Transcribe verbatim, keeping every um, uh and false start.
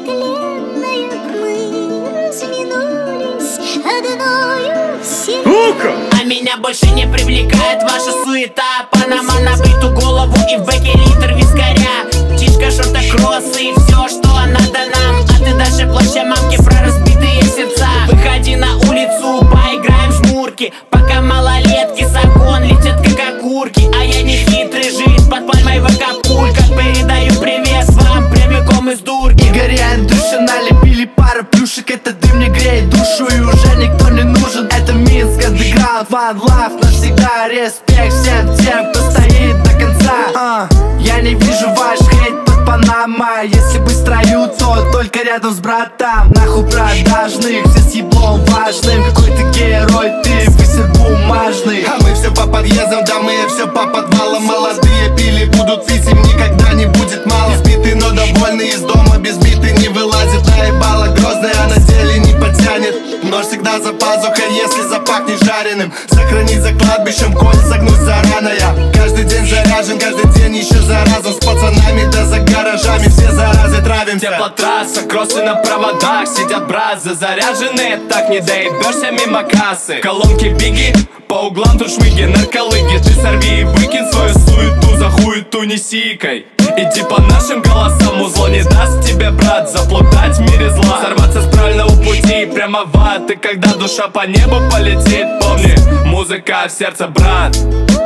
вселенная, мы разминулись одною вселенной. Сука! А меня больше не привлекает ваша суета. Панама на бриту голову и в бэке литр вискаря. Птичка, шорта, кроссы и все, что надо нам. А ты дальше плача мамки про разбитые сердца. Выходи на улицу, поиграем в жмурки, пока малолетки с окон летят как окурки. А я не хитрый, жизнь под пальмой в Акапулько. Передаю привет вам прямиком из дурки. Игорь и Андрюша налепили пару плюшек. Это дым мне греет душу и уже никто не нужен. Это Минск, андеграунд, one love навсегда. Респект всем тем, кто стоит до конца. uh, Я не вижу ваш хейт под Панама. Если быть в строю, то только рядом с братом. Нахуй продажных, все с еблом важным. Какой ты герой, ты высер бумажный. А мы все по подъездам, да мы все по подвалам. Молодые пили, будут пить, им никогда не будет мало. Избитый, но довольный, из дома без биты не вылазит. Наебало грозная, а на деле не потянет. Нож всегда за пазухой, если запахнет жареным. Сохранить за кладбищем, коль загнуть зараная. Каждый день заряжен, каждый день еще заразом. С пацанами да за гаражами, все заразы травимся. Теплотрасса, кроссы на проводах, сидят бразы заряженные, так не доебешься мимо кассы. Колонки биги, по углам тут шмыги, нарколыги. Ты сорви и выкинь свою суету, за хуету не сикай. Иди по нашим голосам, узло не даст тебе, брат, заплутать в мире зла. Сорваться с правильного пути прямо в ад. И когда душа по небу полетит, помни, музыка в сердце, брат.